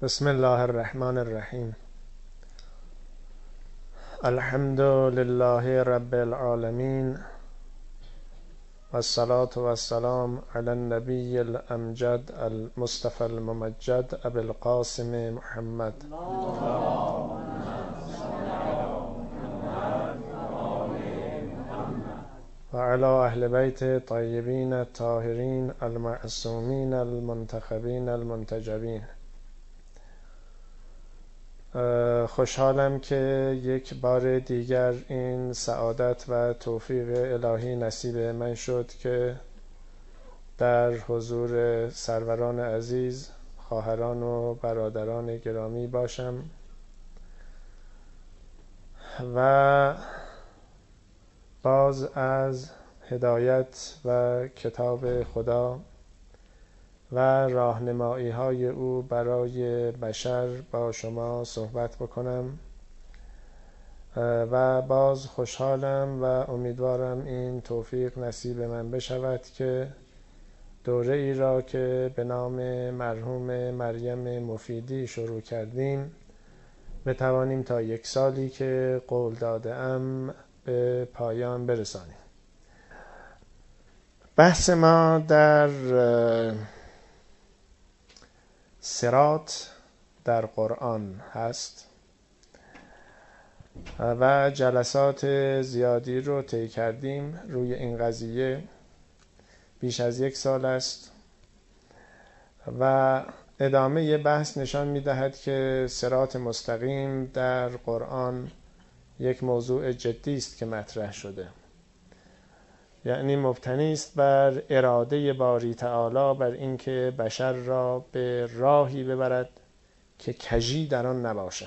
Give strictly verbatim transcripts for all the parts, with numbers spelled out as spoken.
بسم الله الرحمن الرحیم. الحمد لله رب العالمین والصلاة والسلام علی النبی الامجد المصطفى الممجد ابی القاسم محمد و علی اهل بیت طیبین الطاهرین المعصومین المنتخبین المنتجبین. خوشحالم که یک بار دیگر این سعادت و توفیق الهی نصیب من شد که در حضور سروران عزیز، خواهران و برادران گرامی باشم و باز از هدایت و کتاب خدا و راهنمایی های او برای بشر با شما صحبت بکنم و باز خوشحالم و امیدوارم این توفیق نصیب من بشود که دوره ای را که به نام مرحوم مریم مفیدی شروع کردیم بتوانیم تا یک سالی که قول داده ام به پایان برسانیم. بحث ما در صراط در قرآن هست و جلسات زیادی رو طی کردیم روی این قضیه. بیش از یک سال است و ادامه بحث نشان می‌دهد که صراط مستقیم در قرآن یک موضوع جدی است که مطرح شده، یعنی مبتنی است بر اراده باری تعالی، بر اینکه بشر را به راهی ببرد که کژی در آن نباشد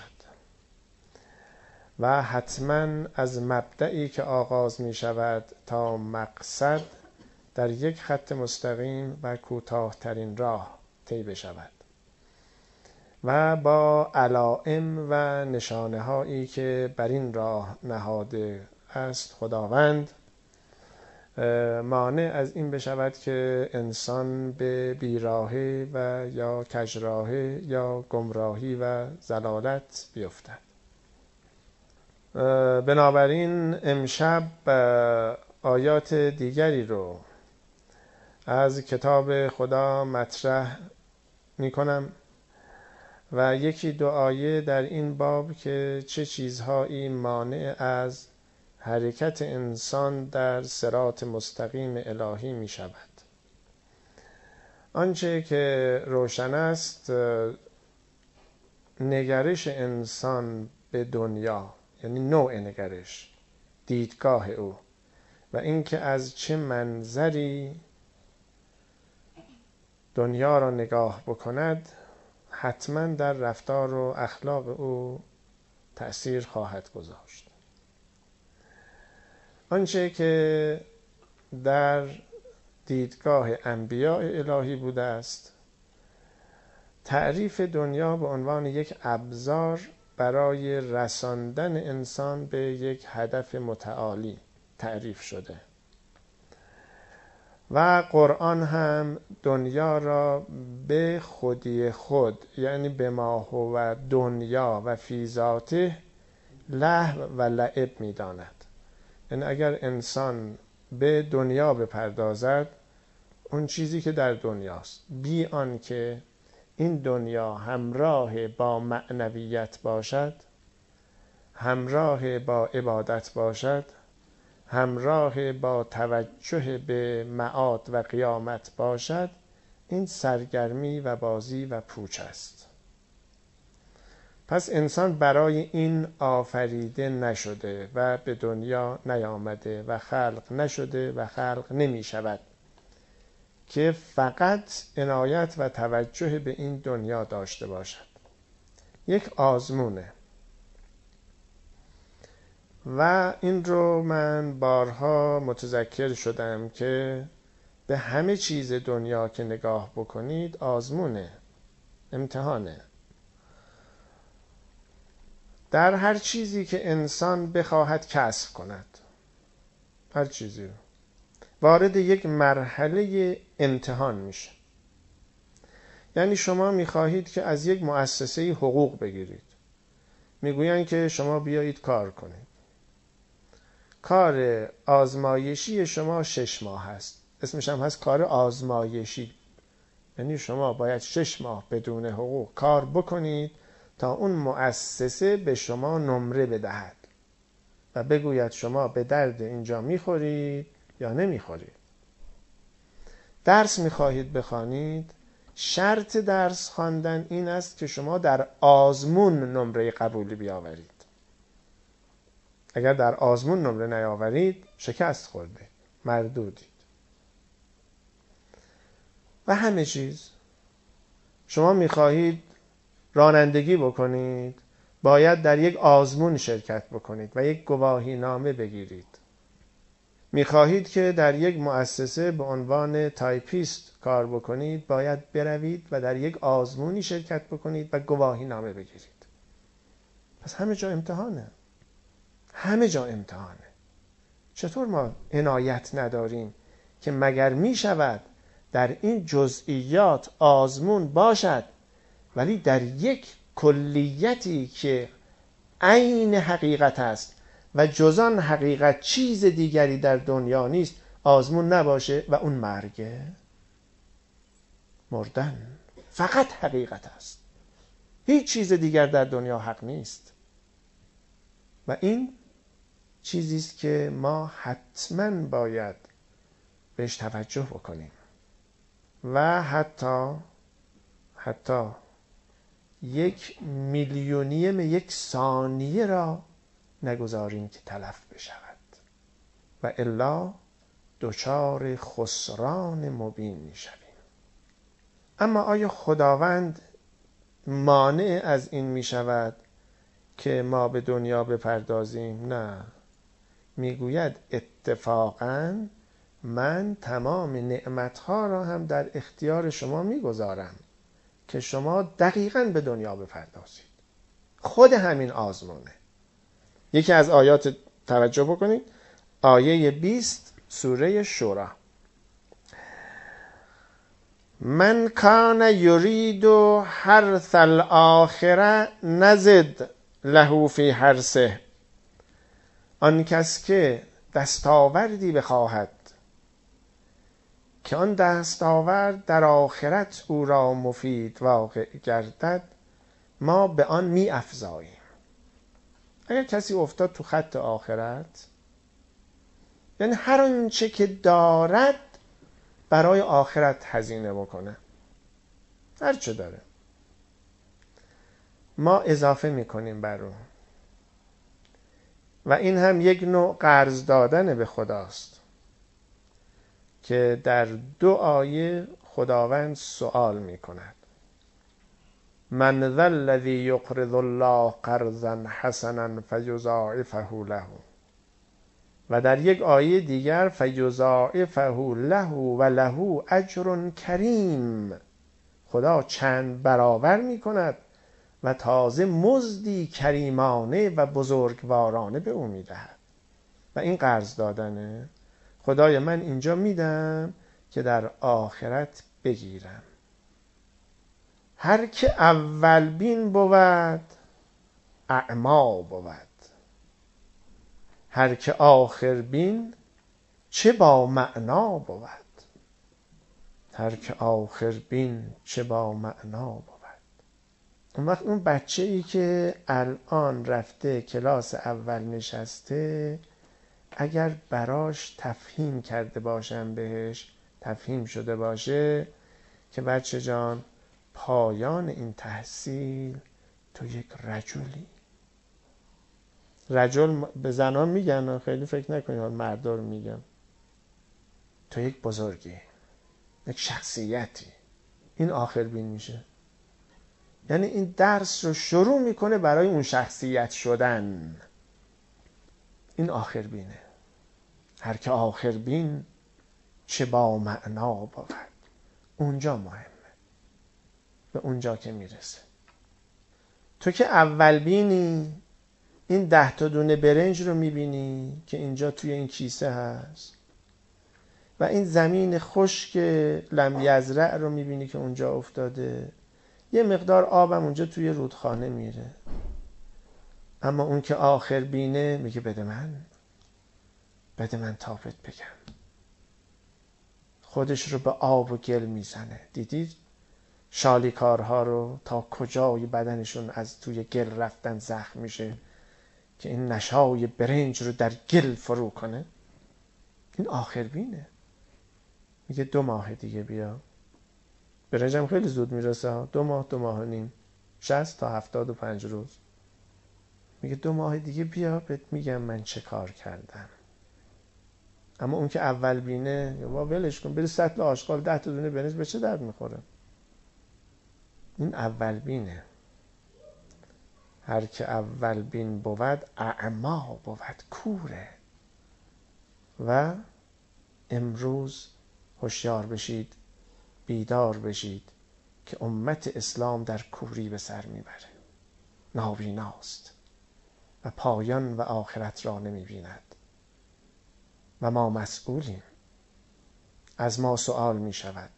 و حتما از مبدئی که آغاز می شود تا مقصد در یک خط مستقیم و کوتاه‌ترین راه طی بشود و با علائم و نشانه هایی که بر این راه نهاده است خداوند مانع از این بشود که انسان به بیراهه و یا کژراهه یا گمراهی و ضلالت بیفتد. بنابراین امشب آیات دیگری رو از کتاب خدا مطرح می کنم و یکی دو آیه در این باب که چه چیزهایی مانع از حرکت انسان در صراط مستقیم الهی می شود. آنچه که روشن است نگرش انسان به دنیا، یعنی نوع نگرش، دیدگاه او و اینکه از چه منظری دنیا را نگاه بکند حتما در رفتار و اخلاق او تأثیر خواهد گذاشت. آنچه که در دیدگاه انبیاء الهی بوده است تعریف دنیا به عنوان یک ابزار برای رساندن انسان به یک هدف متعالی تعریف شده و قرآن هم دنیا را به خودی خود، یعنی به ما هو دنیا و فی ذاته لهو و لعب می داند. یعنی اگر انسان به دنیا بپردازد اون چیزی که در دنیاست بی آن که این دنیا همراه با معنویت باشد، همراه با عبادت باشد، همراه با توجه به معاد و قیامت باشد، این سرگرمی و بازی و پوچ است. پس انسان برای این آفریده نشده و به دنیا نیامده و خلق نشده و خلق نمی شود که فقط عنایت و توجه به این دنیا داشته باشد. یک آزمونه و این رو من بارها متذکر شدم که به همه چیز دنیا که نگاه بکنید آزمونه، امتحانه. در هر چیزی که انسان بخواهد کسب کند، هر چیزی رو وارد یک مرحله امتحان میشه. یعنی شما میخواهید که از یک مؤسسه حقوق بگیرید. میگوین که شما بیایید کار کنید. کار آزمایشی شما شش ماه هست. اسمش هم هست کار آزمایشی. یعنی شما باید شش ماه بدون حقوق کار بکنید تا اون مؤسسه به شما نمره بدهد و بگوید شما به درد اینجا میخورید یا نمیخورید. درس میخواهید بخوانید، شرط درس خواندن این است که شما در آزمون نمره قبولی بیاورید. اگر در آزمون نمره نیاورید شکست خورده، مردودید. و همه چیز شما میخواهید رانندگی بکنید، باید در یک آزمون شرکت بکنید و یک گواهی نامه بگیرید. میخواهید که در یک مؤسسه به عنوان تایپیست کار بکنید، باید بروید و در یک آزمونی شرکت بکنید و گواهی نامه بگیرید. پس همه جا امتحانه. همه جا امتحانه. چطور ما عنایت نداریم که مگر میشود در این جزئیات آزمون باشد ولی در یک کلیتی که عین حقیقت است و جزان حقیقت چیز دیگری در دنیا نیست آزمون نباشه و اون مرگه؟ مردن فقط حقیقت است، هیچ چیز دیگر در دنیا حق نیست. و این چیزی است که ما حتما باید بهش توجه بکنیم و حتی حتی یک میلیونیم یک ثانیه را نگذاریم که تلف بشود و الا دچار خسران مبین می شویم. اما آیا خداوند مانع از این می شود که ما به دنیا بپردازیم؟ نه، میگوید اتفاقاً من تمام نعمتها را هم در اختیار شما میگذارم که شما دقیقاً به دنیا بپردازید. خود همین آزمونه. یکی از آیات توجه بکنید، آیه بیست سوره شورا: من کان یرید حرث الاخره نزد له فی حرثه. آن کس که دستاوردی بخواهد که آن دستاورد در آخرت او را مفید واقع گردد، ما به آن می افزاییم. اگر کسی افتاد تو خط آخرت، یعنی هر آنچه که دارد برای آخرت هزینه بکنه، هر چه داره ما اضافه میکنیم بر اون. و این هم یک نوع قرض دادن به خداست که در دو آیه خداوند سوال می کند: من ذا الذی یقرض الله قرضا حسنا فیضاعفه له. و در یک آیه دیگر فیضاعفه له و له اجر کریم. خدا چند برابر می کند و تازه مزدی کریمانه و بزرگوارانه به او می دهد. و این قرض دادنه. خدای من اینجا میدم که در آخرت بگیرم. هر که اول بین بود اعما بود، هر که آخر بین چه با معنا بود. هر که آخر بین چه با معنا بود. اون وقت اون بچه ای که الان رفته کلاس اول نشسته، اگر براش تفهیم کرده باشم، بهش تفهیم شده باشه که بچه جان پایان این تحصیل تو یک رجلی. رجل به زنان میگن، خیلی فکر نکنید مردا رو میگن. تو یک بزرگی، یک شخصیتی. این آخر بین میشه. یعنی این درس رو شروع میکنه برای اون شخصیت شدن. این آخر بینه. هر که آخر بین چه با معنا بود. اونجا مهمه. به اونجا که میرسه. تو که اول بینی این ده تا دونه برنج رو میبینی که اینجا توی این کیسه هست. و این زمین خشک لم یزرع رو میبینی که اونجا افتاده، یه مقدار آبم اونجا توی رودخانه میره، اما اون که آخر بینه میگه بده من، بده من تا بهت بگم. خودش رو به آب و گل میزنه. دیدید شالیکارها رو تا کجای بدنشون از توی گل رفتن زخم میشه که این نشای برنج رو در گل فرو کنه؟ این آخر بینه. میگه دو ماه دیگه بیا. برنجم خیلی زود میرسه، دو ماه دو ماه و نیم، شصت تا هفتاد و پنج روز. میگه دو ماه دیگه بیا بهت میگم من چه کار کردم. اما اون که اول بینه وا ولش کن، بری سطل آشغال ده تا دونه برنج به چه درد میخوره؟ این اول بینه. هر که اول بین بود اعما بود، کوره. و امروز هوشیار بشید، بیدار بشید که امت اسلام در کوری به سر میبره، نابیناست و پایان و آخرت را نمیبیند و ما مسئولیم. از ما سؤال میشود.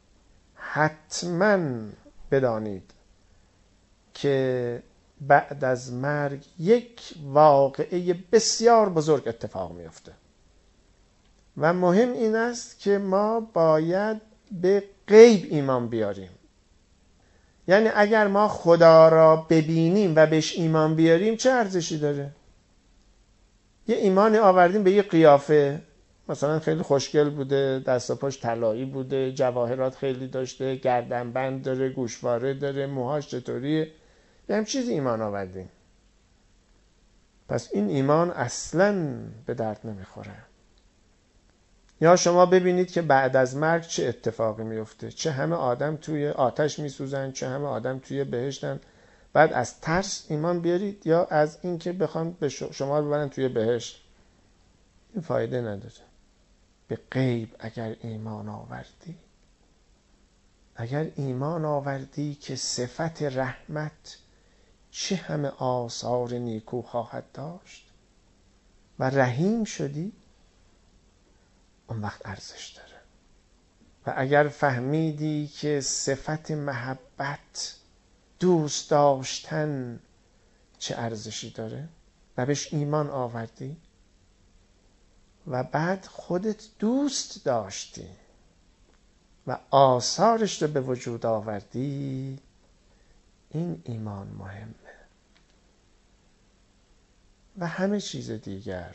حتما بدانید که بعد از مرگ یک واقعه بسیار بزرگ اتفاق میفته و مهم این است که ما باید به غیب ایمان بیاریم. یعنی اگر ما خدا را ببینیم و بهش ایمان بیاریم چه ارزشی داره؟ یه ایمان آوردیم به یه قیافه، مثلا خیلی خوشگل بوده، دست و پاش طلایی بوده، جواهرات خیلی داشته، گردنبند داره، گوشواره داره، موهاش چطوریه، به هم چیزی ایمان آوردیم. پس این ایمان اصلاً به درد نمیخوره. یا شما ببینید که بعد از مرگ چه اتفاقی میفته، چه همه آدم توی آتش میسوزن، چه همه آدم توی بهشتن. بعد از ترس ایمان بیارید یا از این که بخوان به شما ببرن توی بهشت؟ این فایده نداره. به غیب اگر ایمان آوردی، اگر ایمان آوردی که صفت رحمت چه همه آثار نیکو خواهد داشت و رحیم شدی، اون وقت ارزش داره. و اگر فهمیدی که صفت محبت، دوست داشتن چه ارزشی داره و بهش ایمان آوردی و بعد خودت دوست داشتی و آثارش رو به وجود آوردی، این ایمان مهمه. و همه چیز دیگر،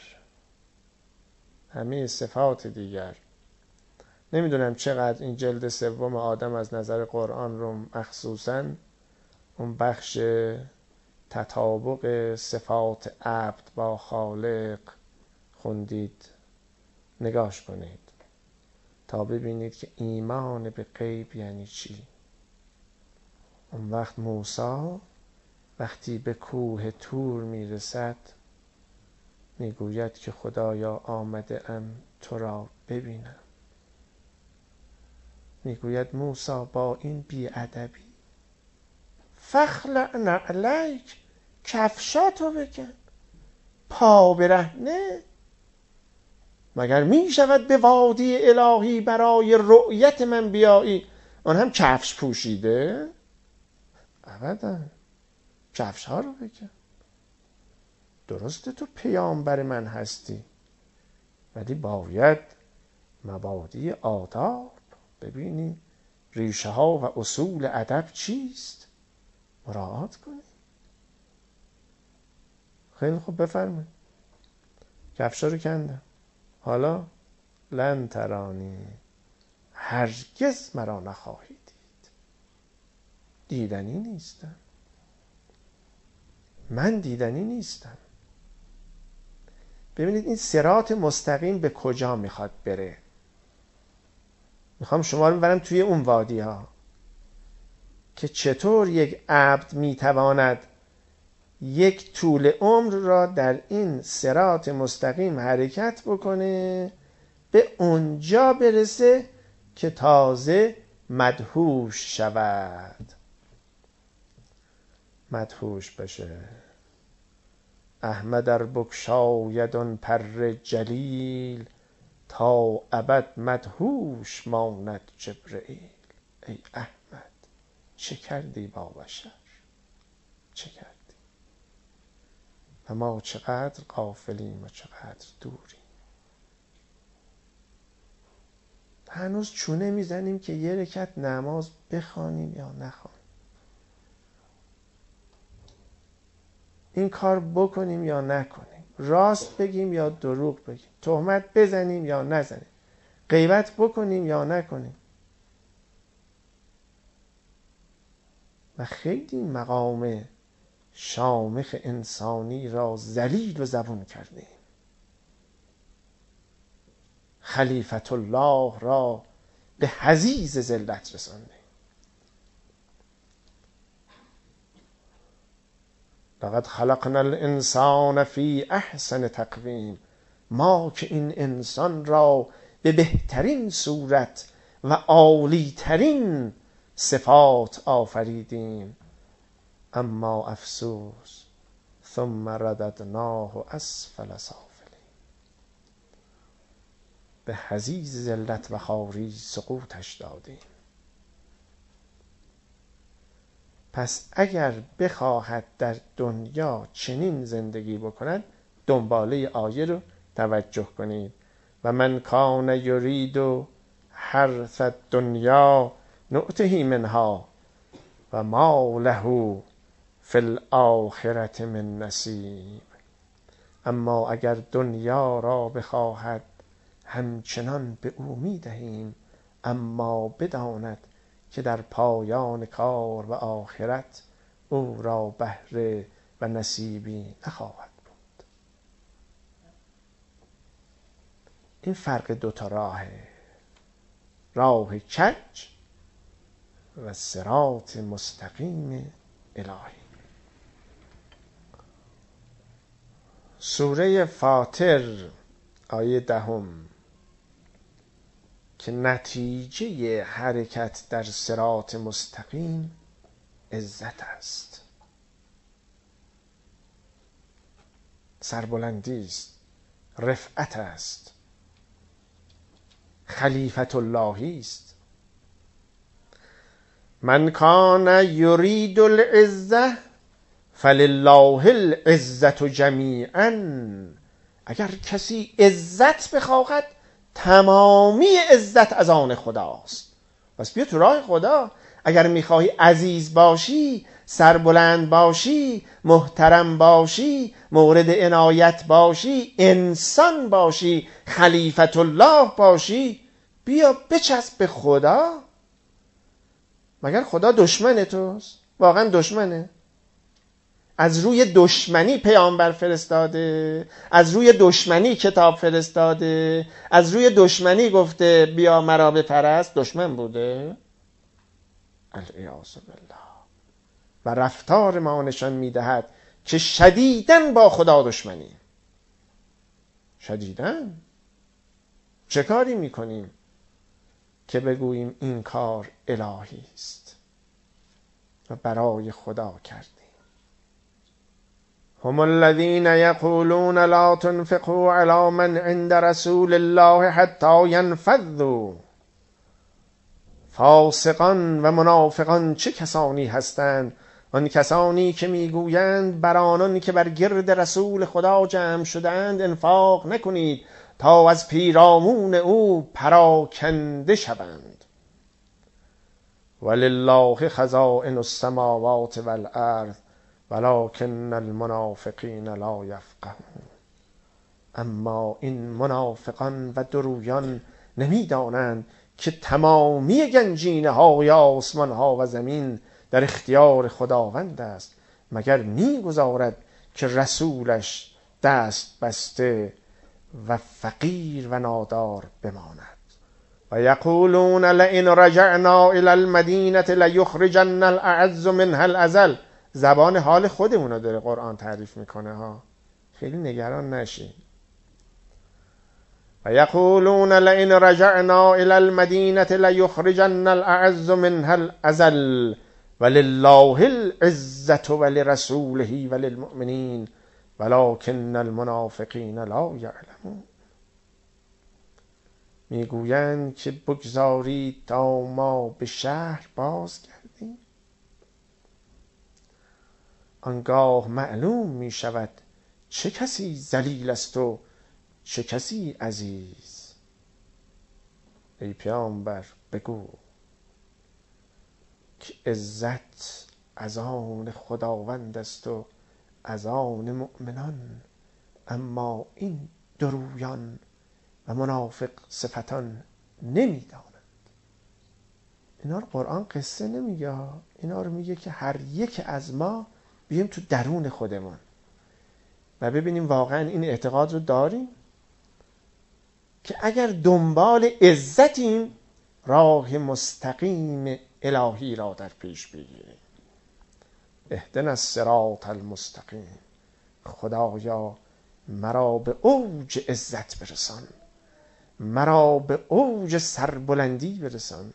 همه صفات دیگر. نمیدونم چقدر این جلد سوم آدم از نظر قرآن رو مخصوصاً اون بخش تطابق صفات عبد با خالق خوندید، نگاش کنید تا ببینید که ایمان به غیب یعنی چی. اون وقت موسی وقتی به کوه طور میرسد میگوید که خدایا آمده ام تو را ببینم. میگوید موسی با این بی‌ادبی فخلع نعلیک، کفشاتو بکن، پا برهنه، مگر می شود به وادی الهی برای رؤیت من بیایی آن هم کفش پوشیده؟ ابدا، کفش ها رو بکن. درسته تو پیامبر من هستی، ولی باید مبادی آداب ببینی، ریشه ها و اصول ادب چیست، مراعات کنی. خیلی خوب، بفرمایید. کفشا رو کندم. حالا لن ترانی، هرگز مرا نخواهی دید. دیدنی نیستم، من دیدنی نیستم. ببینید این صراط مستقیم به کجا میخواد بره. میخوام شما رو ببرم توی اون وادی ها که چطور یک عبد میتواند یک طول عمر را در این صراط مستقیم حرکت بکنه، به اونجا برسه که تازه مدهوش شود، مدهوش بشه. احمد ار بگشاید آن پر جلیل، تا ابد مدهوش ماند جبرئیل. ای احمد چه کردی با بشر، چه کردی؟ و ما چقدر غافلیم و چقدر دوریم. هنوز چونه میزنیم که یه رکعت نماز بخوانیم یا نخوانیم، این کار بکنیم یا نکنیم، راست بگیم یا دروغ بگیم، تهمت بزنیم یا نزنیم، غیبت بکنیم یا نکنیم. و خیلی مقام شامخ انسانی را ذلیل و زبون کردیم. خلیفت الله را به حضیض ذلت رساندیم. لقد خلقنا الانسان فی احسن تقویم. ما که این انسان را به بهترین صورت و عالیترین صفات آفریدیم. اما افسوس ثم رددناه اسفل سافلین. به حضیض ذلت و خواری سقوطش دادیم. پس اگر بخواهد در دنیا چنین زندگی بکند، دنباله آیه رو توجه کنید. و من کان یرید حرث الدنیا نؤته منها و ما له فی الاخرة من نصیب. اما اگر دنیا را بخواهد همچنان به او میدهیم، اما بداند که در پایان کار و آخرت او را بهره و نصیبی نخواهد بود. این فرق دوتا راهه، راه کج و صراط مستقیم الهی. سوره فاطر آیه دهم که نتیجه حرکت در صراط مستقیم عزت است، سربلندی است، رفعت است، خلیفت اللهی است. من کان یرید العزة فلله العزة جمیعا. اگر کسی عزت بخواهد، تمامی عزت از آن خداست. پس بیا تو راه خدا. اگر میخواهی عزیز باشی، سربلند باشی، محترم باشی، مورد عنایت باشی، انسان باشی، خلیفت الله باشی، بیا بچسب به خدا. مگر خدا دشمن توست؟ واقعا دشمنه؟ از روی دشمنی پیامبر فرستاده، از روی دشمنی کتاب فرستاده، از روی دشمنی گفته بیا مرا بپرست. دشمن بوده؟ العیاذ بالله. و رفتار ما نشان میدهد که شدیداً با خدا دشمنی. شدیداً. چه کاری میکنیم که بگوییم این کار الهی است و برای خدا کردیم؟ هم الذين يقولون لا تنفقوا على من عند رسول الله حتى ينفضوا. فاسقان و منافقان چه کسانی هستند؟ آن کسانی که میگویند بر آنان که بر گرد رسول خدا جمع شدند انفاق نکنید تا از پیرامون او پراکنده شوند. ولله خزائن السماوات والارض ولکن المنافقین لا یفقهون. اما این منافقان و درویان نمیدانند که تمامی گنجینه های آسمان ها و زمین در اختیار خداوند است، مگر میگذارد که رسولش دست بسته و فقیر و نادار بماند. و یقولون لئن رجعنا الى المدینه لیخرجن الاعز منها الاذل. زبان حال خودمونو داره قرآن تعریف میکنه ها، خیلی نگران نشین. و یقولون لئن رجعنا الى المدینه لیخرجن الاعز منها الاذل ولله العزة ولرسوله وللمؤمنین ولكن المنافقین لا یعلمون. میگویند که بگذارید تا ما به شهر بازگردیم. آنگاه معلوم می شود چه کسی ذلیل است و چه کسی عزیز. ای پیامبر بگو که عزت از آن خداوند است و از آن مؤمنان، اما این درویان و منافق صفتان نمیدانند. اینا رو قرآن قصه نمیگه، اینا رو میگه که هر یک از ما بیایم تو درون خودمون و ببینیم واقعا این اعتقاد رو داریم که اگر دنبال عزتیم راه مستقیم الهی را در پیش بگیریم. اهدنا الصراط المستقیم. خدایا مرا به اوج عزت برسان، مرا به اوج سربلندی برسان.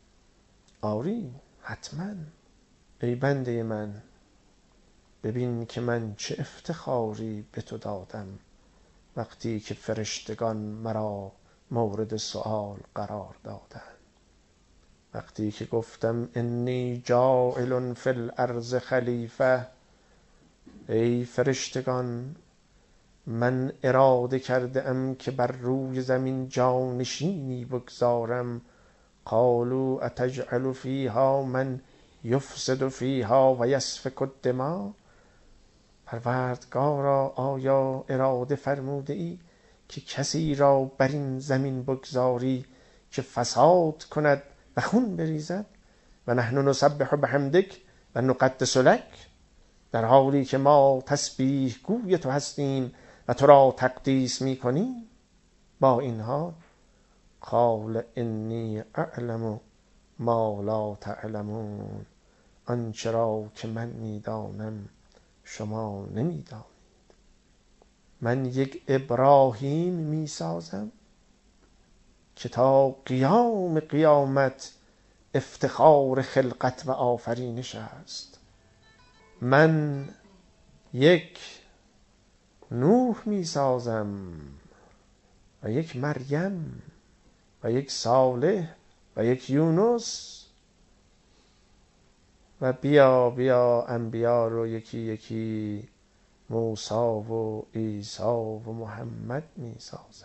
آری حتما. ای بنده من، ببین که من چه افتخاری به تو دادم وقتی که فرشتگان مرا مورد سؤال قرار دادند. وقتی که گفتم انی جاعل فی الارض خلیفه، ای فرشتگان من اراده کرده ام که بر روی زمین جانشینی بگذارم. قالوا اتجعل فیها من یفسد فیها و یسفک الدماء. پروردگارا آیا اراده فرموده ای که کسی را بر این زمین بگذاری که فساد کند و خون بریزد؟ و نحن نسبح بحمدک و نقدس لک، در حالی که ما تسبیح گوی تو هستیم و تو را تقدیس می کنیم. با این حال قال انی اعلم ما لا تعلمون. آنچه را که من میدانم شما نمیدانید. من یک ابراهیم میسازم که تا قیام قیامت افتخار خلقت و آفرینش است. من یک نوح میسازم و یک مریم و یک صالح و یک یونس و بیا بیا انبیا رو یکی یکی موسی و عیسی و محمد می سازم.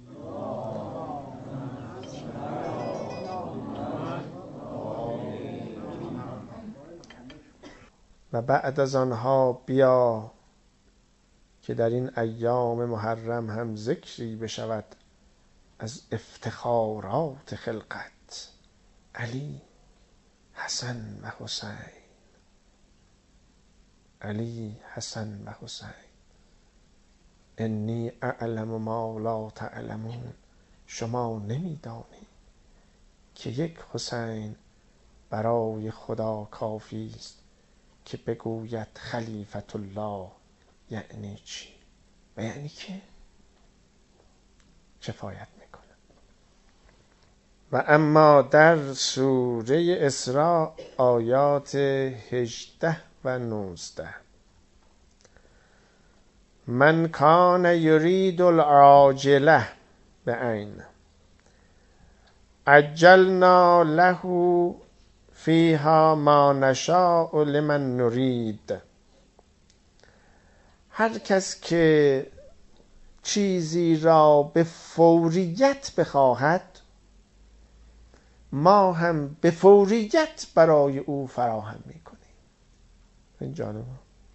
و بعد از آنها بیا که در این ایام محرم هم ذکری بشود از افتخارات خلقت. علی، حسن و حسین، علی، حسن و حسین. انی اعلم ما لا تعلمون. شما نمیدانی که یک حسین برای خدا کافی است که بگوید خلیفت الله یعنی چی و یعنی که کفایت میکنه. و اما در سوره اسراء آیات هجده و نوزده، من کان یرید العاجله به عین عجلنا له فیها ما نشاء لمن نرید. هر کس که چیزی را به فوریت بخواهد ما هم به فوریت برای او فراهم میکنیم. این جانبه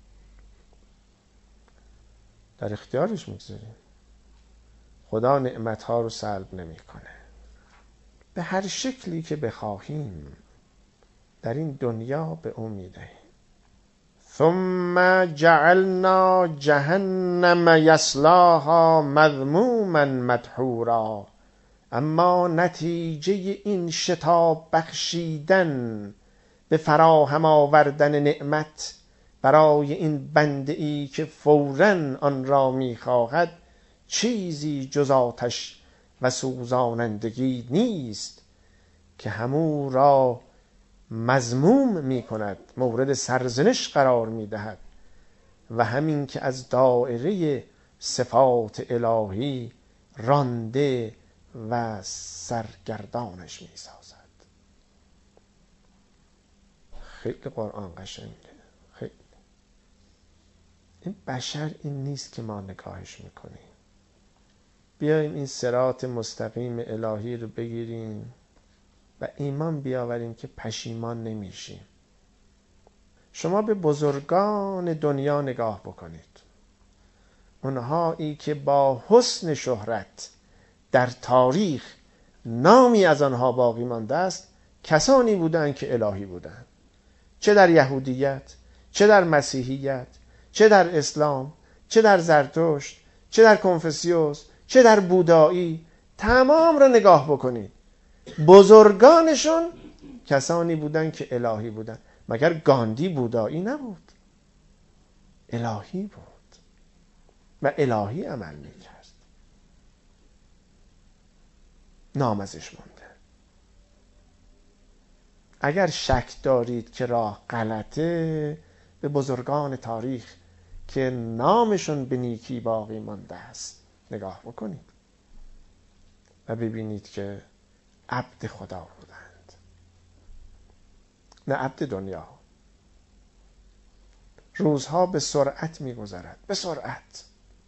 در اختیارش میگذاریم. خدا نعمتها رو سلب نمیکنه. به هر شکلی که بخواهیم در این دنیا به او میدهیم. ثم جعلنا جهنم یصلاها مذموما مدحورا. اما نتیجه این شتاب بخشیدن به فراهم آوردن نعمت برای این بنده ای که فوراً آن را میخواهد چیزی جز آتش و سوزانندگی نیست که همو را مذموم می کند، مورد سرزنش قرار می دهد و همین که از دایره صفات الهی رانده و سرگردانش می سازد. خیلی قرآن قشنگه. خیلی. این بشر این نیست که ما نگاهش میکنیم. بیاییم این صراط مستقیم الهی رو بگیریم و ایمان بیاوریم که پشیمان نمیشیم. شما به بزرگان دنیا نگاه بکنید. اونهایی که با حسن شهرت در تاریخ نامی از آنها باقی مانده است، کسانی بودند که الهی بودند. چه در یهودیت، چه در مسیحیت، چه در اسلام، چه در زرتشت، چه در کنفوسیوس، چه در بودایی، تمام را نگاه بکنید. بزرگانشون کسانی بودند که الهی بودند. مگر گاندی بودایی نبود؟ الهی بود و الهی عمل میکرد. نام ازش مونده. اگر شک دارید که راه غلطه، به بزرگان تاریخ که نامشون به نیکی باقی مانده است نگاه بکنید و ببینید که عبد خدا بودند، نه عبد دنیا. روزها به سرعت می‌گذرد، به سرعت،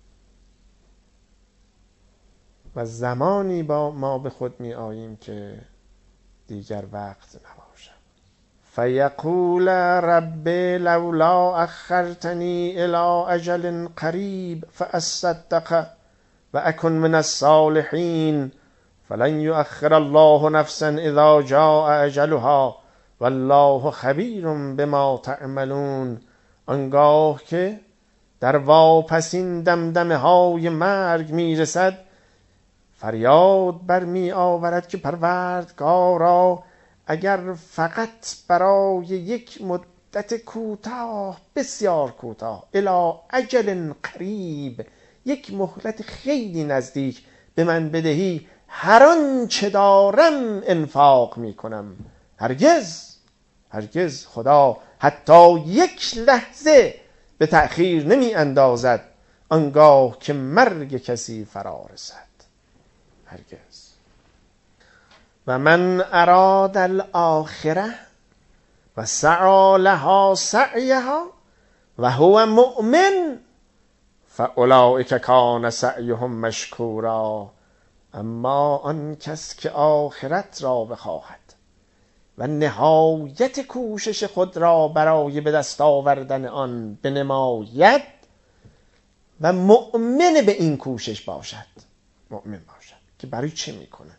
و زمانی با ما به خود می آییم که دیگر وقت نباشد. فیقول رب لولا اخرتنی الی اجل قریب فاصدق و اکن من الصالحین فلن یؤخر الله نفسا اذا جاء اجلها والله خبیر بما تعملون. آنگاه که در واپسین دمدمه های مرگ میرسد، فریاد برمی آورد که پروردگارا اگر فقط برای یک مدت کوتاه، بسیار کوتاه، الی اجل قریب، یک مهلت خیلی نزدیک به من بدهی، هر آنچه دارم انفاق میکنم. هرگز هرگز خدا حتی یک لحظه به تأخیر نمی اندازد آنگاه که مرگ کسی فرا رسد. هرگز. و من اراد الاخره و سعی لها سعیها و هو مؤمن فاولئک کان سعیهم مشکورا. اما آن کس که آخرت را بخواهد و نهایت کوشش خود را برای به دست آوردن آن بنماید و مؤمن به این کوشش باشد، مؤمن باشد که برای چه میکنه،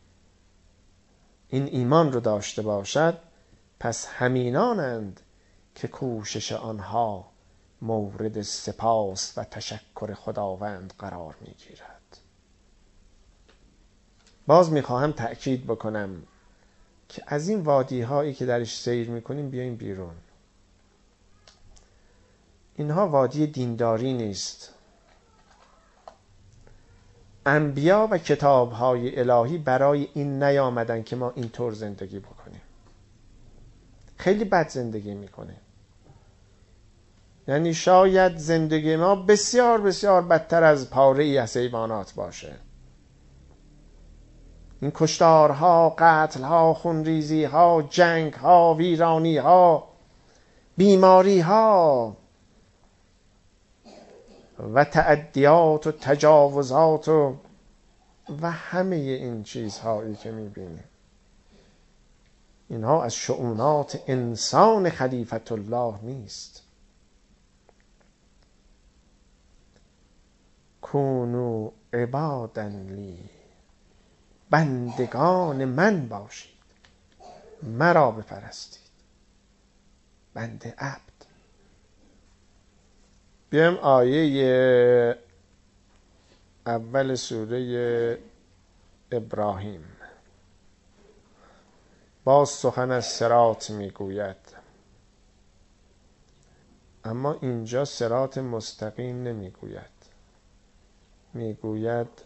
این ایمان رو داشته باشد، پس همینانند که کوشش آنها مورد سپاس و تشکر خداوند قرار میگیرد. باز میخواهم تأکید بکنم که از این وادی هایی که درش سیر میکنیم بیاییم بیرون. اینها وادی دینداری نیست. انبیا و کتاب‌های الهی برای این نیامدن که ما اینطور زندگی بکنیم. خیلی بد زندگی میکنیم. یعنی شاید زندگی ما بسیار بسیار بدتر از پاره‌ای از حیوانات باشه. این کشتارها، قتلها، خونریزیها، جنگها، ویرانیها، بیماریها و تعدیات و تجاوزات و و همه این چیزهایی که میبینیم، اینها از شؤونات انسان خلیفت الله نیست. کونوا عبادا لی، بندگان من باشید، مرا بپرستید، بنده عبد. بیایم آیه اول سوره ابراهیم. باز سخن از صراط میگوید، اما اینجا صراط مستقیم نمیگوید، میگوید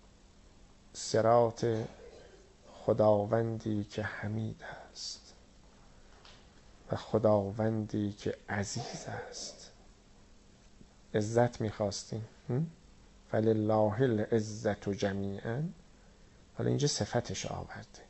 صراط خداوندی که حمید است و خداوندی که عزیز است. عزت میخواستیم، فلله العزة جمیعا حالا اینجا صفتش آورده،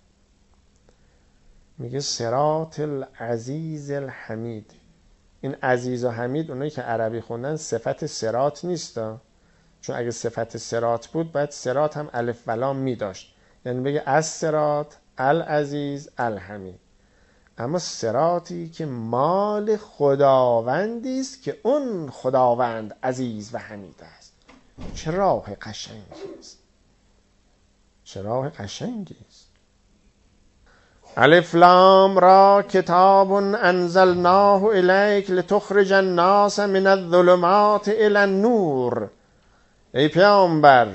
میگه صراط العزیز الحمید. این عزیز و حمید اونایی که عربی خوندن صفت صراط نیستا، چون اگه صفت صراط بود باید صراط هم الف و لام می داشت، یعنی بگه از صراط العزیز الحمید. اما صراطی که مال خداوندی است که اون خداوند عزیز و حمید است. چه راه قشنگی است، چه راه قشنگی است. الف لام را کتاب انزلناه الیک لتخرج الناس من الظلمات الی النور. ای پیامبر،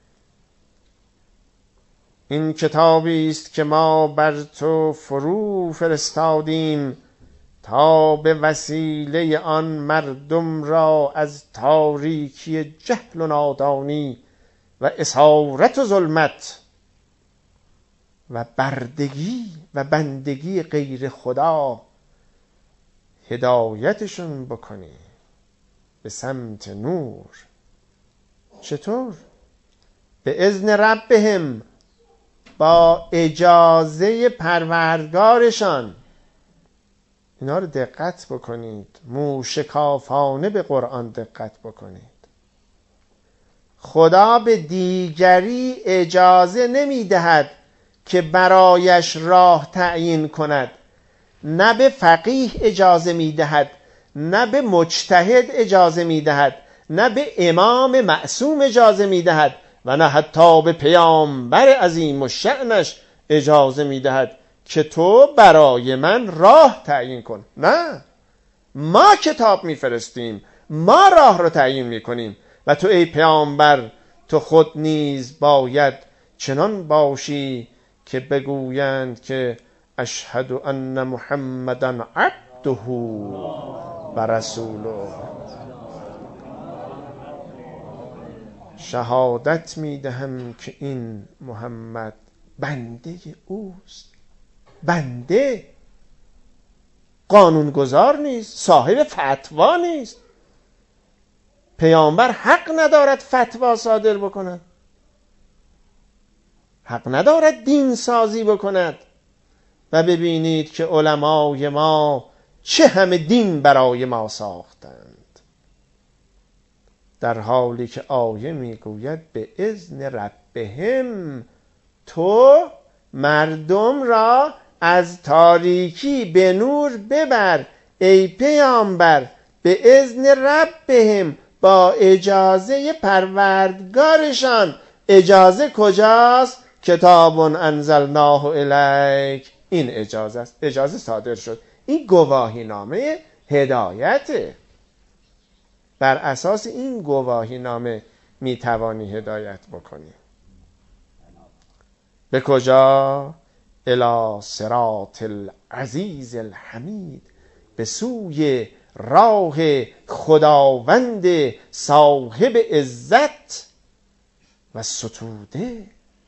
این کتابی است که ما بر تو فرو فرستادیم تا به وسیله آن مردم را از تاریکی جهل و نادانی و اسارت و ظلمت و بردگی و بندگی غیر خدا هدایتشون بکنی به سمت نور. چطور؟ به اذن ربهم، با اجازه پروردگارشان. اینا رو دقت بکنید، موشکافانه به قرآن دقت بکنید. خدا به دیگری اجازه نمیدهد که برایش راه تعیین کند. نه به فقیه اجازه میدهد، نه به مجتهد اجازه میدهد، نه به امام معصوم اجازه میدهد و نه حتی به پیامبر عظیم الشأنش اجازه میدهد که تو برای من راه تعیین کن. نه، ما کتاب میفرستیم، ما راه رو تعیین میکنیم و تو ای پیامبر تو خود نیز باید چنان باشی که بگویند که اشهد ان محمدن عبده و رسوله. شهادت میدهم که این محمد بنده اوست. بنده، قانونگذار نیست، صاحب فتوا نیست. پیامبر حق ندارد فتوا صادر بکند، حق ندارد دین سازی بکند. و ببینید که علمای ما چه همه دین برای ما ساختند، در حالی که آیه میگوید به اذن ربهم، تو مردم را از تاریکی به نور ببر ای پیامبر، به اذن ربهم، با اجازه پروردگارشان. اجازه کجاست؟ کتاب انزلناه الیک. این اجازه است، اجازه صادر شد. این گواهی نامه هدایته. بر اساس این گواهی نامه می توانی هدایت بکنی. به کجا؟ الی صراط العزیز الحمید، به سوی راه خداوند صاحب عزت و ستوده،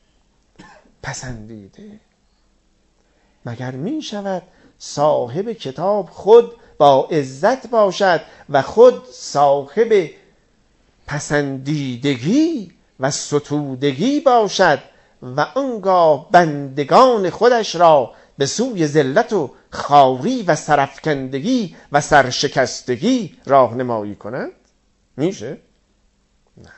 پسندیده. مگر می شود صاحب کتاب خود با عزت باشد و خود صاحب پسندیدگی و ستودگی باشد و آنگاه بندگان خودش را به سوی ذلت و خواری و سرفکندگی و سرشکستگی راهنمایی کند؟ میشه؟ نه،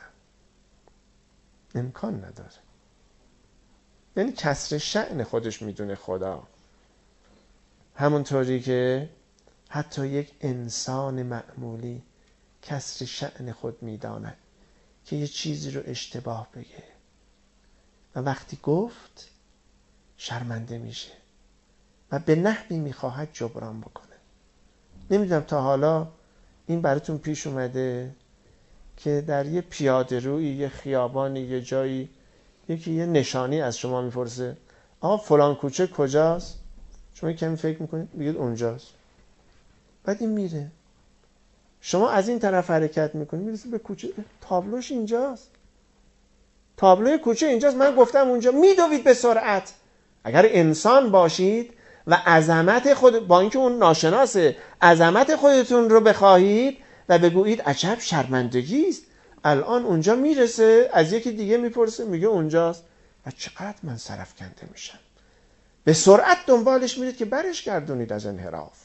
امکان نداره. یعنی کسر شأن خودش میدونه خدا. همونطوری که حتی یک انسان معمولی کسر شأن خود میداند که یه چیزی رو اشتباه بگه و وقتی گفت شرمنده میشه و به نحوی میخواهد جبران بکنه. نمیدونم تا حالا این براتون پیش اومده که در یه پیاده روی، یه خیابانی، یه جایی یکی یه نشانی از شما میپرسه آقا فلان کوچه کجاست؟ شما کمی فکر میکنید بگید اونجاست. بعد این میره، شما از این طرف حرکت میکنید میرسید به کوچه، تابلوش اینجاست، تابلوی کوچه اینجاست، من گفتم اونجا. میدوید به سرعت. اگر انسان باشید و عظمت خود، با اینکه اون ناشناسه، عظمت خودتون رو بخواهید و بگویید عجب شرمندگی است، الان اونجا میرسه، از یکی دیگه میپرسه میگه اونجاست، و چقدر من سرفکنده میشم. به سرعت دنبالش میرید که برش گردونید از انحراف.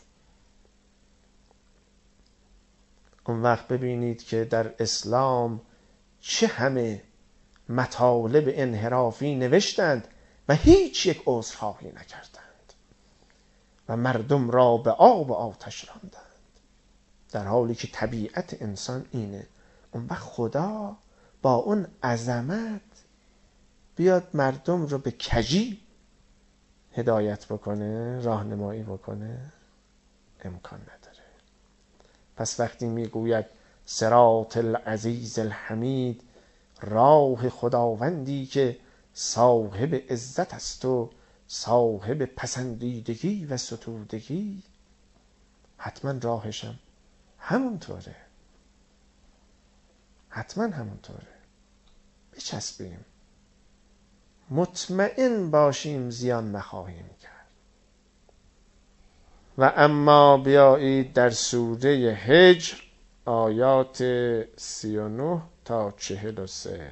اون وقت ببینید که در اسلام چه همه مطالب انحرافی نوشتند و هیچ یک عذرخواهی نکردند و مردم را به آب و آتش راندند، در حالی که طبیعت انسان اینه. اون وقت خدا با اون عظمت بیاد مردم رو به کجی هدایت بکنه، راهنمایی بکنه؟ امکان نداره. پس وقتی میگوید صراط العزیز الحمید، راه خداوندی که صاحب عزت است و صاحب پسندیدگی و ستودگی، حتما راهشم همونطوره، حتما همونطوره. بچسبیم، مطمئن باشیم زیان نخواهیم کرد. و اما بیایید در سوره هجر آیات سی و نه تا چهل و سه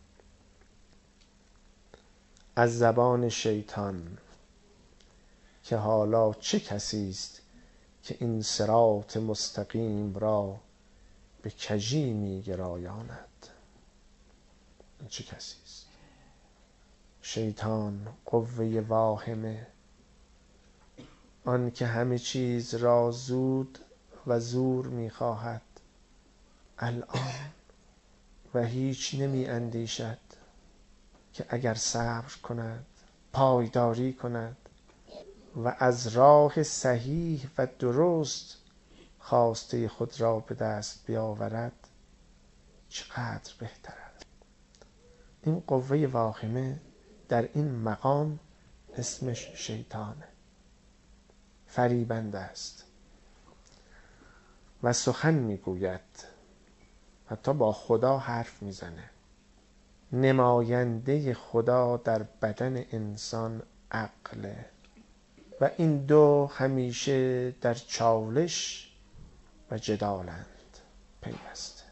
از زبان شیطان که حالا چه کسی است که این صراط مستقیم را به کژی می‌گرایاند. چه کسی است؟ شیطان، قوه واهمه، آن که همه چیز را زود و زور می‌خواهد، الان و هیچ نمی اندیشد که اگر صبر کند، پایداری کند و از راه صحیح و درست خواسته خود را به دست بیاورد، چقدر بهتر است. این قوه واهمه در این مقام اسمش شیطانه، فریبنده است و سخن میگوید، حتی با خدا حرف میزنه. نماینده خدا در بدن انسان عقله و این دو همیشه در چالش و جدالند پیوسته.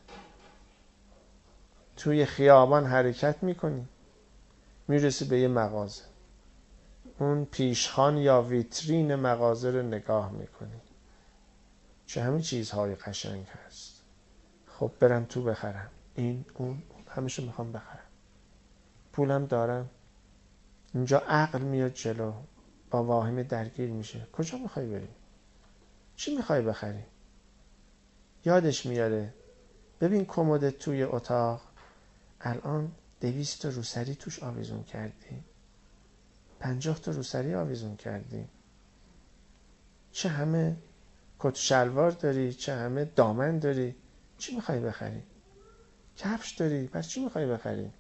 توی خیابان حرکت میکنی، میرسی به یه مغازه، اون پیشخوان یا ویترین مغازه رو نگاه میکنی، چه همه چیزهای قشنگ هست. خب برم تو بخرم، این اون همشو میخوام بخرم، پولم دارم. اینجا عقل میاد جلو، با واهمه درگیر میشه. کجا میخوای بری؟ چی میخوای بخری؟ یادش میاره ببین کمدت توی اتاق الان دویست تا روسری توش آویزون کردی، پنجاه تا روسری آویزون کردی، چه همه کت شلوار داری، چه همه دامن داری، چی میخوای بخری؟ کفش داری، پس چی میخوای بخری؟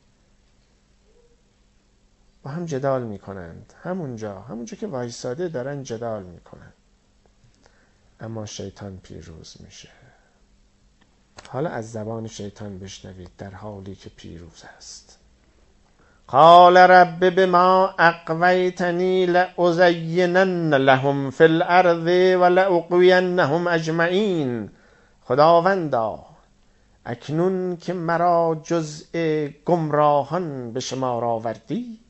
با هم جدال میکنند، همونجا همونجا که وایساده دارن جدال میکنند، اما شیطان پیروز میشه. حالا از زبان شیطان بشنوید در حالی که پیروز است. قال رب بما اغویتنی لأزینن لهم فی الارض ولأغوینهم اجمعین. خداوندا اکنون که مرا جزء گمراهان به شمار آوردی،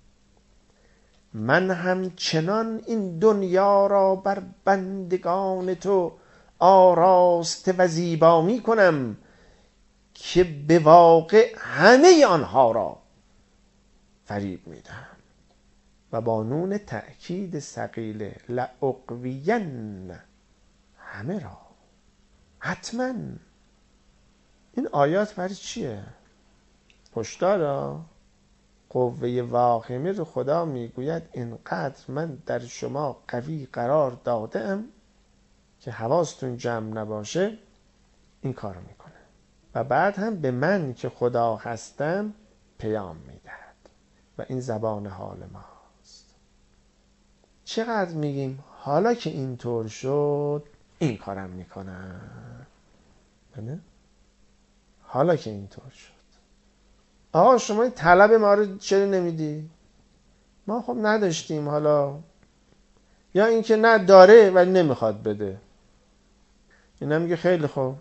من هم چنان این دنیا را بر بندگان تو آراسته و زیبا می کنم که به واقع همه آنها را فریب می دهم. و با نون تأکید ثقیله، لأغوین، همه را، حتما. این آیات برای چیه؟ هشدار. قوه واهمه رو خدا میگوید اینقدر من در شما قوی قرار دادم که حواستون جمع نباشه این کارو میکنه و بعد هم به من که خدا هستم پیام میدهد و این زبان حال ماست. چقدر میگیم حالا که اینطور شد این کارم میکنم، نه؟ حالا که اینطور شد. آقا شما این طلب ما رو چرا نمیدی؟ ما خب نداشتیم، حالا یا اینکه نه داره ولی نمیخواد بده. اینا میگه خیلی خوب،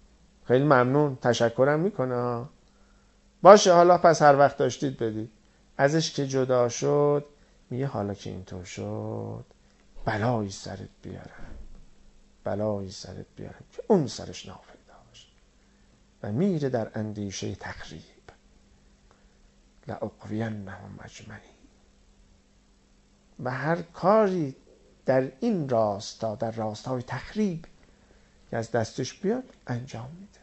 خیلی ممنون، تشکرم میکنه، باشه حالا پس هر وقت داشتید بدید. ازش که جدا شد میگه حالا که اینطور شد بلایی سرت بیارم، بلایی سرت بیارم که اون سرش ناپیدا باشه و میره در اندیشه تخریب. لأغوینهم اجمعین. و هر کاری در این راستا، در راستای تخریب که از دستش بیاد انجام میده.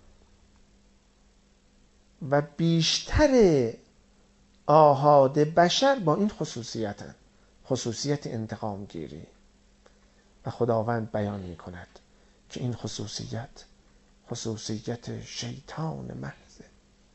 و بیشتر آحاد بشر با این خصوصیت هست، خصوصیت انتقام گیری. و خداوند بیان می کند که این خصوصیت خصوصیت شیطان محضه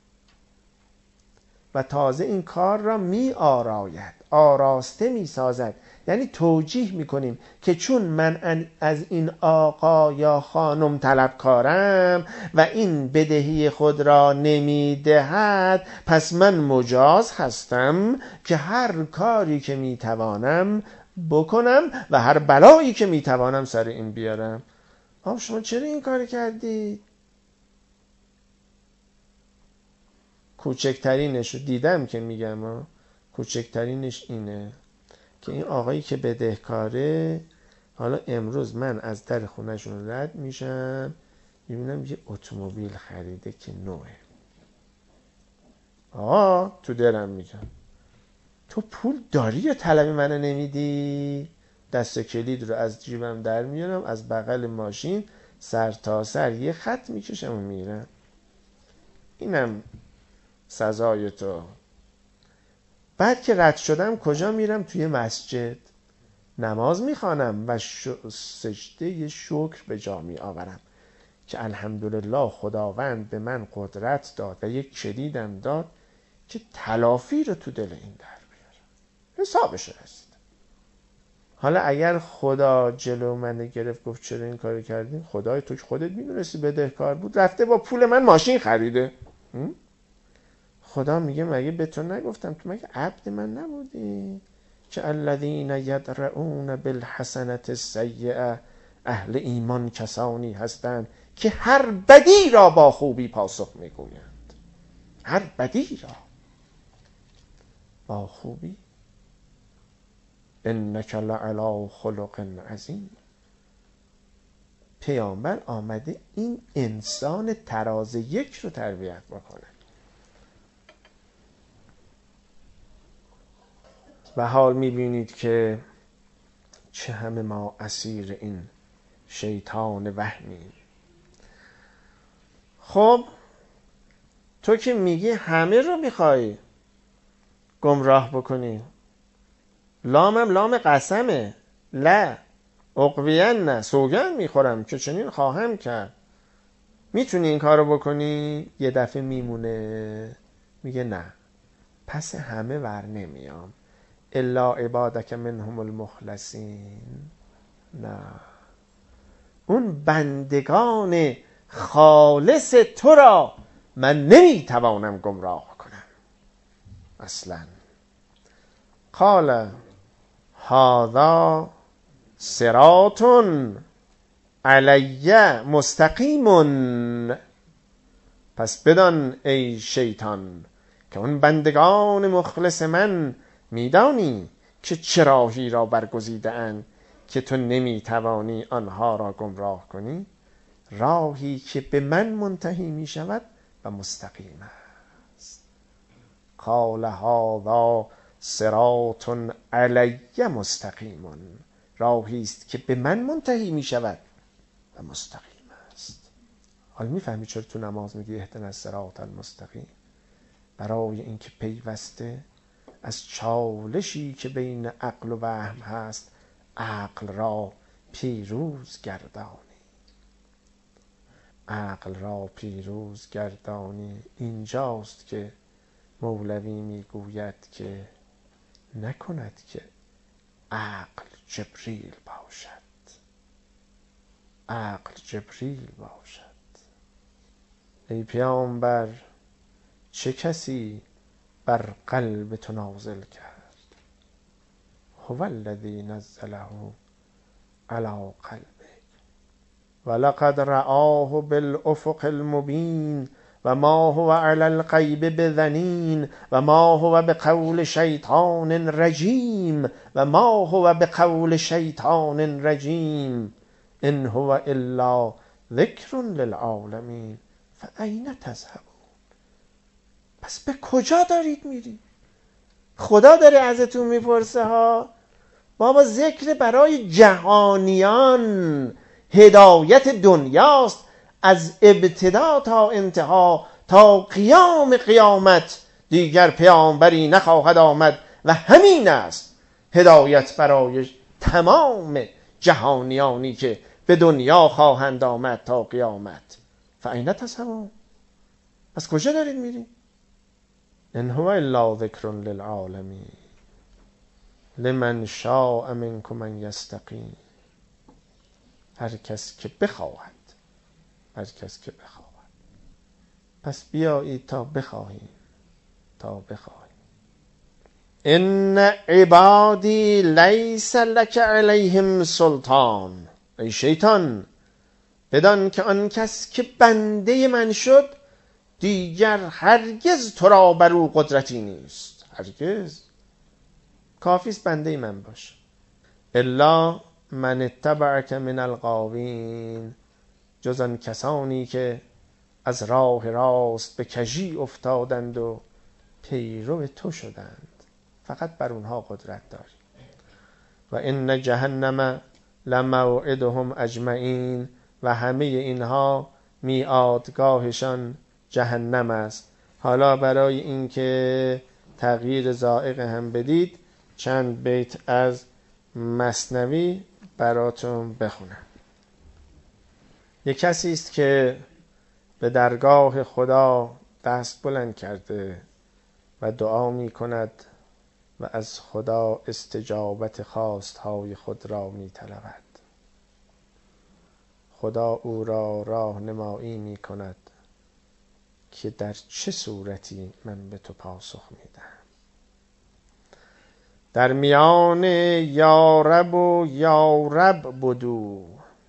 و تازه این کار را می آراید، آراسته می سازد. یعنی توجیه می کنیم که چون من از این آقا یا خانم طلبکارم و این بدهی خود را نمی دهد، پس من مجاز هستم که هر کاری که می توانم بکنم و هر بلایی که می توانم سر این بیارم. آه شما چرا این کاری کردید؟ کوچکترینش رو دیدم که میگم ها، کوچکترینش اینه که این آقایی که بدهکاره، حالا امروز من از در خونهشون رد میشم میبینم یه اتومبیل خریده که نوعه. آقا تو درم میگم تو پول داری یا طلب منو نمیدی؟ دست کلید رو از جیبم در میارم، از بغل ماشین سر تا سر یه خط میکشم و میرم. اینم سزای تو. بعد که رد شدم کجا میرم؟ توی مسجد نماز میخوانم و سجده شکر به جا می آورم که الحمدلله خداوند به من قدرت داد و یک کلیدم داد که تلافی رو تو دل این در بیارم. حسابش رسید. حالا اگر خدا جلو من گرفت گفت چرا این کارو کردی؟ خدای تو که خودت میدونستی بدهکار بود، رفته با پول من ماشین خریده. خدا میگه مگه به تو نگفتم؟ تو مگه عبد من نبودی؟ که الذین یدرؤون بالحسنة السیئة، اهل ایمان کسانی هستند که هر بدی را با خوبی پاسخ میگویند. هر بدی را با خوبی. انک لعلی خلق عظیم. پیامبر آمده این انسان تراز یک رو تربیت بکنه. و حال میبینید که چه همه ما اسیر این شیطان وهمی. خب تو که میگی همه رو میخوای گمراه بکنی، لامم لام قسمه، لا اقوین نه، سوگن میخورم که چنین خواهم کرد. میتونی این کارو بکنی؟ یه دفعه میمونه میگه نه، پس همه ور نمیام الا عبادک منهم المخلصین. نه، اون بندگان خالص تو را من نمیتوانم گمراه کنم اصلا. قال هذا صراط علی مستقیم. پس بدان ای شیطان که اون بندگان مخلص من میدانی که چه راهی را برگزیده اند که تو نمیتوانی آنها را گمراه کنی، راهی که به من منتهی میشود و مستقیم است. قال هذا صراط علی مستقیم، راهی است که به من منتهی میشود و مستقیم است. حالا میفهمی چرا تو نماز میگی اهدنا الصراط المستقیم؟ برای اینکه پیوسته از چالشی که بین عقل و وهم هست عقل را پیروز گردانی. عقل را پیروز گردانی. اینجاست که مولوی میگوید که نکند که عقل جبریل باشد، عقل جبریل باشد. ای پیامبر چه کسی بر قلب تو نازل کرد؟ هو الذی نزله علی قلبک ولقد رآه بالافق المبین و ما هو علی الغیب بظنین و ما هو بقول شیطان رجیم و ما هو بقول شیطان رجیم ان هو الا ذکر للعالمین فأین تذهبون. پس به کجا دارید میری؟ خدا داره ازتون میپرسه ها. بابا ذکر برای جهانیان، هدایت دنیاست از ابتدا تا انتها، تا قیام قیامت دیگر پیامبری نخواهد آمد و همین است هدایت برای تمام جهانیانی که به دنیا خواهند آمد تا قیامت. فأین تذهبون؟ پس کجا دارید میری؟ ان هو الا ذکر للعالمین لمن شاء منکم ان یستقیم. هر کس که بخواهد، هر کس که بخواهد. پس بیایید تا بخواهیم، تا بخواهیم. ان عبادی لیس لک علیهم سلطان. ای شیطان بدان که آن کس که بنده من شد دیگر هرگز تو را بر او قدرتی نیست. هرگز. کافیست بنده من باش. الا من اتبعک من الغاوین. جز آن کسانی که از راه راست به کژی افتادند و پیرو تو شدند، فقط بر اونها قدرت داری. و ان جهنم لموعدهم اجمعین. و همه اینها میعادگاهشان جهنم است. حالا برای اینکه تغییر ذائقه هم بدید چند بیت از مثنوی براتون بخونم. یک کسی است که به درگاه خدا دست بلند کرده و دعا می کند و از خدا استجابت خواستهای خود را می طلبد. خدا او را راهنمایی می کند که در چه صورتی من به تو پاسخ می دهم. در میان یارب و یارب بدو،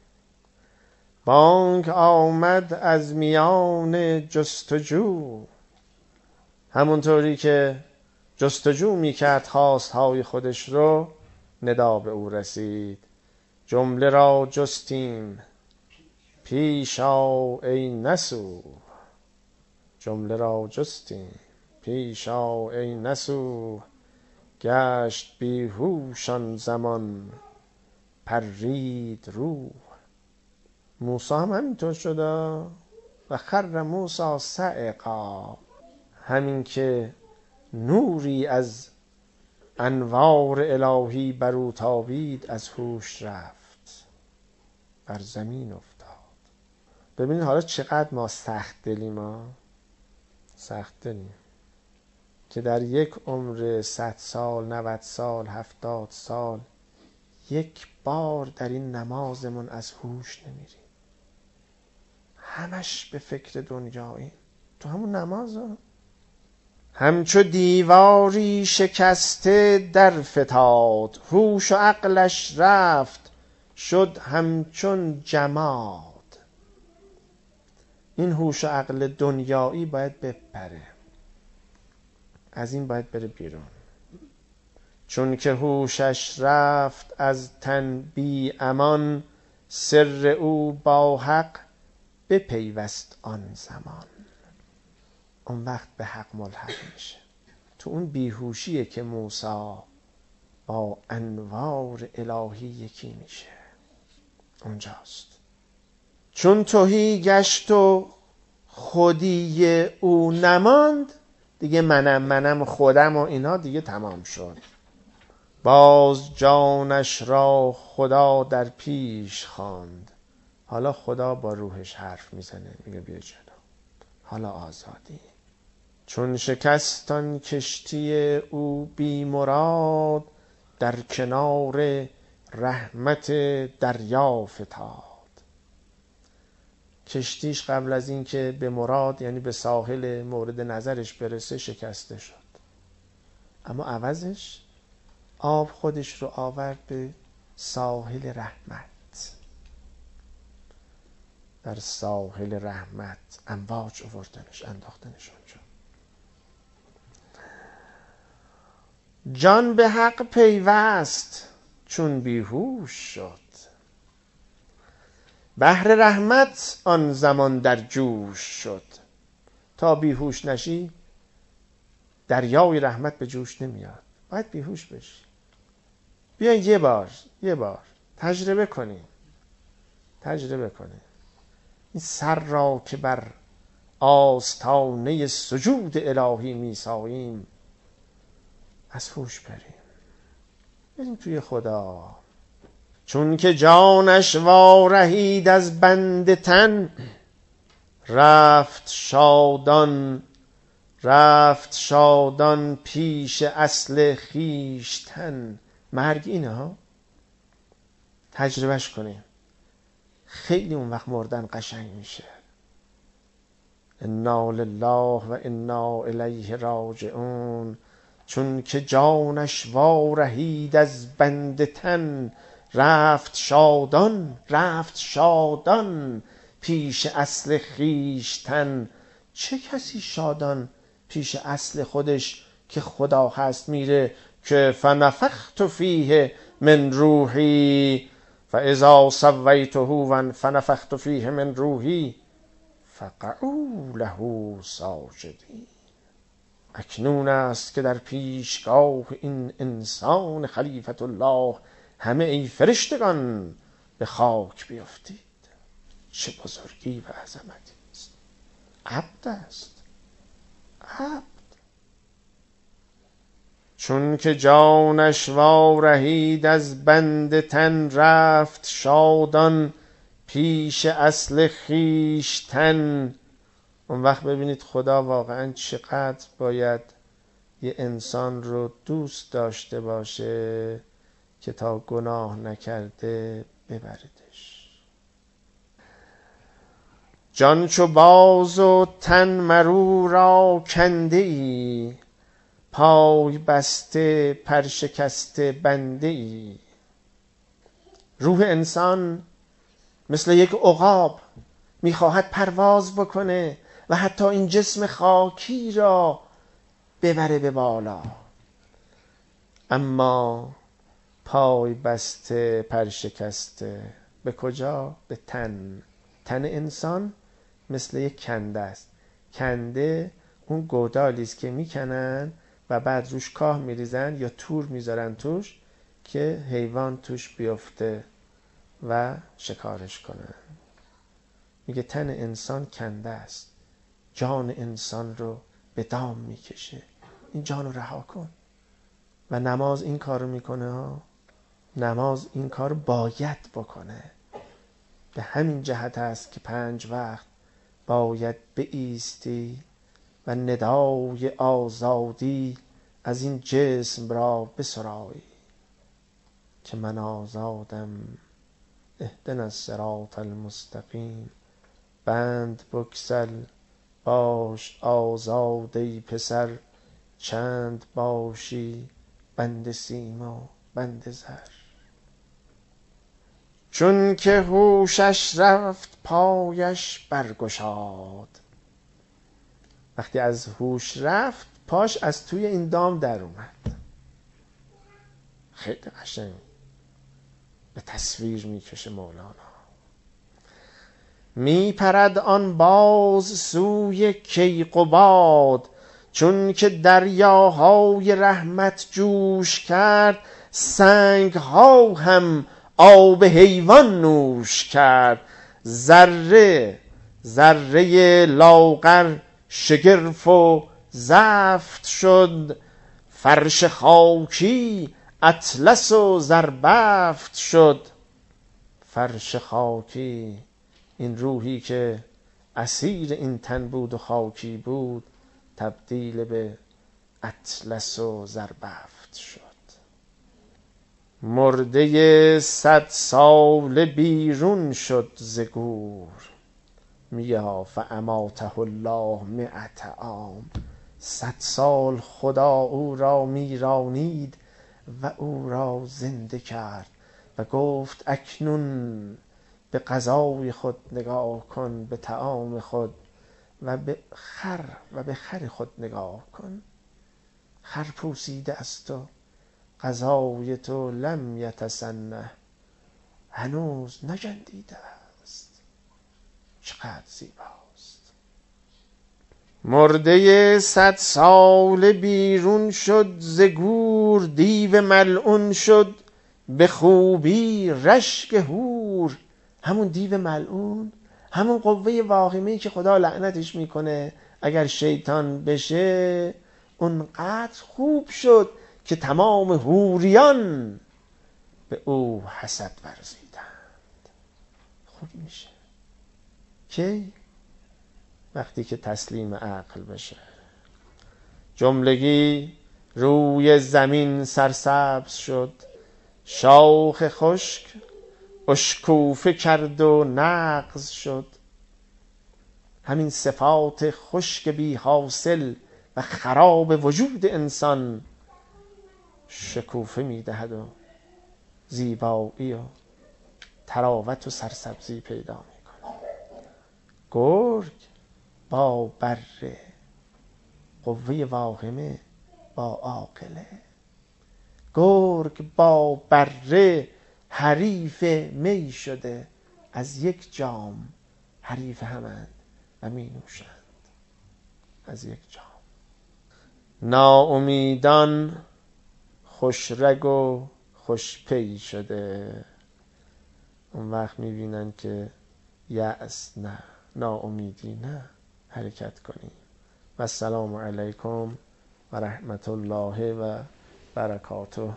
بانگ آمد از میان جستجو. همونطوری که جستجو میکرد خواستهای خودش رو، ندا به او رسید. جمله را جستیم پیش آو ای نسو. جمله را جستیم پیش آو ای نسو. گشت بیهوش آن زمان پرید روح. موسی هم همینطور شده و خر موسی صعقا. همین که نوری از انوار الهی بر او تابید از هوش رفت، بر زمین افتاد. ببینید حالا چقدر ما سخت دلیم، ما سخت دلیم که در یک عمر صد سال، نود سال، هفتاد سال یک بار در این نمازمون از هوش نمیریم. همش به فکر دنیاییم تو همون نماز ها. همچو دیواری شکسته در فتاد، هوش و عقلش رفت شد همچون جماد. این هوش و عقل دنیایی باید بپره، از این باید بره بیرون. چون که هوشش رفت از تن بی امان، سر او با حق بپیوست آن زمان. اون وقت به حق ملحق میشه. تو اون بیهوشیه که موسی با انوار الهی یکی میشه. اونجاست. چون تهی گشت و خودی او نماند، دیگه منم منم خودم و اینا دیگه تمام شد. باز جانش را خدا در پیش خواند. حالا خدا با روحش حرف میزنه، میگه بیا جلو، حالا آزادی. چون شکستان کشتی او بی مراد، در کنار رحمت دریا فتاد. کشتیش قبل از این که به مراد، یعنی به ساحل مورد نظرش برسه، شکسته شد. اما عوضش آب خودش رو آورد به ساحل رحمت. در ساحل رحمت امواج آوردنش، انداختنش اونجا. جان به حق پیوست چون بیهوش شد، بحر رحمت آن زمان در جوش شد. تا بیهوش نشی دریای رحمت به جوش نمیاد، باید بیهوش بشی. بیاین یه بار یه بار تجربه کنیم تجربه کنیم این سر را که بر آستانه سجود الهی میساییم از هوش بریم، بریم توی خدا. چون که جانش وارهید از بند تن، رفت شادان رفت شادان پیش اصل خویشتن. مرگ اینه ها، تجربهش کنیم، خیلی اون وقت مردن قشنگ میشه. انا لله و انا الیه راجعون. چون که جانش وارهید از بند تن، رفت شادان رفت شادان پیش اصل خویشتن. چه کسی شادان پیش اصل خودش که خدا هست میره که فنفخت فیه من روحی فاذا سویته و فنفخت فیه من روحی فقعوا له ساجدین. اکنون است که در پیشگاه این انسان خلیفت الله همه ای فرشتگان به خاک بیفتید. چه بزرگی و عظمتی است. عبد است، عبد. چون که جانش وارهید از بند تن، رفت شادان پیش اصل خویشتن. اون وقت ببینید خدا واقعا چقدر باید یه انسان رو دوست داشته باشه که تا گناه نکرده ببردش. جان چو باز و تن مرو را کنده ای، پای بسته پر شکسته بنده ای. روح انسان مثل یک عقاب میخواهد پرواز بکنه و حتی این جسم خاکی را ببره به بالا، اما پای بسته پر شکسته به کجا؟ به تن. تن انسان مثل یک کنده است. کنده اون گودالی است که میکنن و بعد روش کاه میریزن یا تور میذارن توش که حیوان توش بیفته و شکارش کنن. میگه تن انسان کنده است، جان انسان رو به دام میکشه. این جان رو رها کن. و نماز این کار رو میکنه ها. نماز این کار باید بکنه. به همین جهت است که پنج وقت باید بایستی و ندای آزادی از این جسم را بسرایی که من آزادم اهدنا الصراط المستقیم. بند بگسل باش آزاد ای پسر، چند باشی بند سیم و بند زر. چون که هوشش رفت پایش برگشاد. وقتی از هوش رفت پاش از توی این دام در اومد. خیلی قشنگ به تصویر میکشه مولانا. می پرد آن باز سوی کیقباد، چون که دریاهای رحمت جوش کرد، سنگ ها هم آب حیوان نوش کرد. ذره ذره لاغر شگرف و زفت شد، فرش خاکی اطلس و زربفت شد. فرش خاکی این روحی که اسیر این تن بود و خاکی بود تبدیل به اطلس و زربفت شد. مرده صد ساله بیرون شد ز گور، میگه فاماته الله مئة عام. صد سال خدا او را میرانید و او را زنده کرد و گفت اکنون به غذای خود نگاه کن، به طعام خود و به خر و به خر خود نگاه کن. خر پوسیده از تو، غذای تو لم یتسنه، هنوز نجندیده است، چقدر زیباست. مرده صد سال بیرون شد، ز گور دیو ملعون شد، به خوبی رشک هور. همون دیو ملعون، همون قوه واهمه‌ای که خدا لعنتش میکنه اگر شیطان بشه، اونقدر خوب شد که تمام حوریان به او حسد ورزیدند. خوب میشه کی؟ وقتی که تسلیم عقل بشه. جملگی روی زمین سرسبز شد، شاخ خشک اشکوفه کرد و نغز شد. همین صفات خشک بی حاصل و خراب وجود انسان شکوفه میدهد و زیبایی و تراوت و سرسبزی پیدا میکنه. گرگ با بره، قوه واهمه با عاقله. گرگ با بره حریف می شده، از یک جام حریف همند و می نوشند از یک جام. ناامیدان خوشرگ و خوشپی شده. اون وقت میبینن که یأس نه، ناامیدی نه، حرکت کنیم. و السلام علیکم و رحمت الله و برکاته.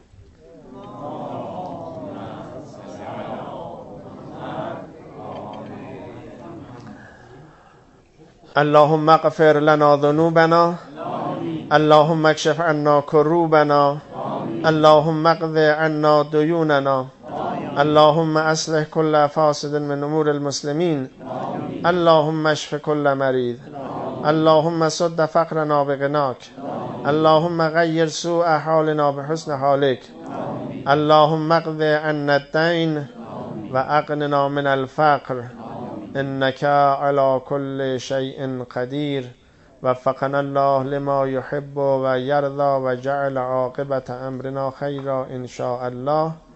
اللهم اغفر لنا ذنوبنا، اللهم اکشف عنا کروبنا، اللهم اقض عنا دیوننا، اللهم اصلح كل فاسد من امور المسلمين، اللهم اشف كل مريض، اللهم سد فقرنا بغناك، اللهم غير سوء حالنا بحسن حالك، اللهم اقض عنا الدين واغننا من الفقر، انك على كل شيء قدير. وفقنا الله لما يحب ويرضى وجعل عاقبة امرنا خيرا ان شاء الله.